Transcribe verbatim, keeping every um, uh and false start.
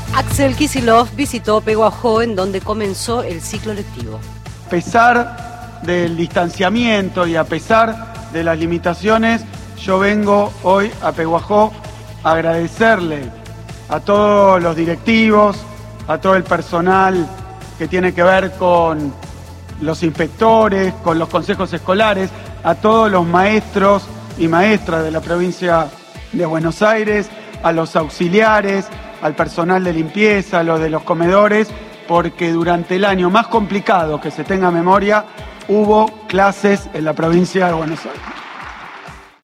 Axel Kicillof visitó Peguajó, en donde comenzó el ciclo lectivo. A pesar del distanciamiento y a pesar de las limitaciones, yo vengo hoy a Peguajó a agradecerle a todos los directivos, a todo el personal que tiene que ver con los inspectores, con los consejos escolares, a todos los maestros y maestras de la provincia de Buenos Aires, a los auxiliares, al personal de limpieza, a los de los comedores, porque durante el año más complicado que se tenga memoria, hubo clases en la provincia de Buenos Aires.